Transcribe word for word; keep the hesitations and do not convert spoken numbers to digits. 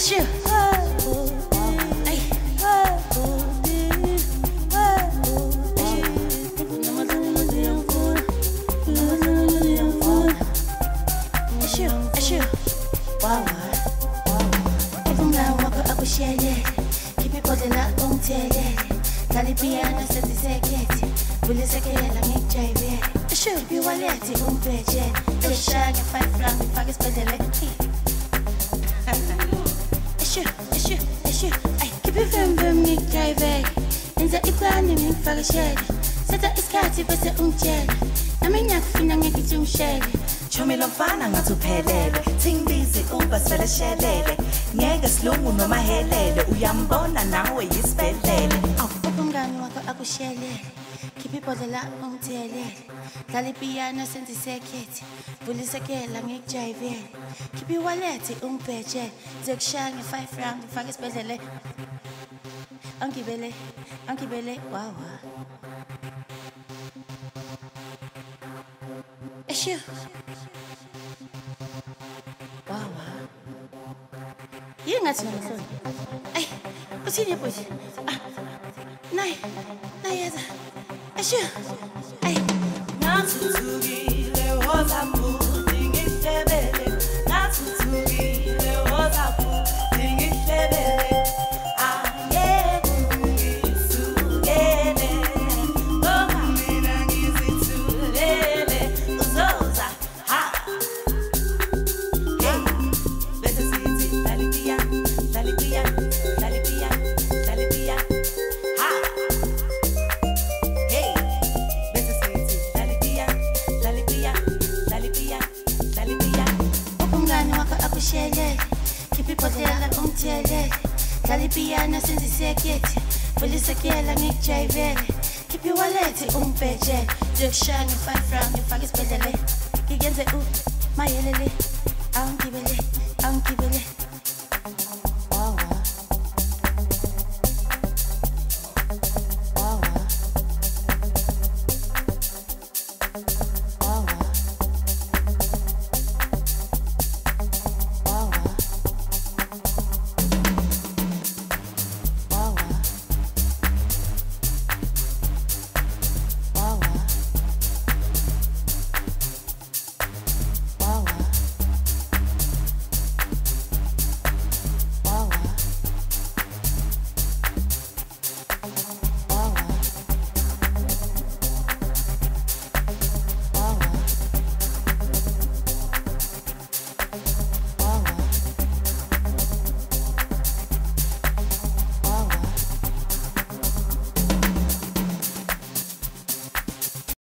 Shoot. Piano senti segreti, voglio sapere la mia J V. Show più valetti un piacere, e sciaglia fai franco, mi fa che spendere. Show, show, show, ai che più fem mi J V. Inza i plani mi fa che scegli, seta iscati per se un cielo. La mia fina mi che un scegli. Chomi lomfana ngatuphelele Tingbizi ubasele shelele Ngeke silungu noma helele Uyambona nawe yisibhelele Umngani wakho akushelele Khipha ibhodlela ungithelele Dlala ipiano senze isekhethi Vulisekela ngikujayivele Khipha iwalethi ungibhejele Zokushaya nge-five round ngifake esibhedlele Angibele, angibele, wawa Eshu Wawa Yini ngathi ngihloni Ay, uthini futhi Ah Nay, nayeza Eshu Ay Nathuthukile wozaphudi ngihlebele Nathuthukile wozaphudi ngihlebele Dlala ipiano senze isekhethi Vulisekela ngikujayivele Khipha iwalethi ungibhejele Zokushaya nge-five round ngifake esibhedlele Ngikenze u mayelele Angibele, angibele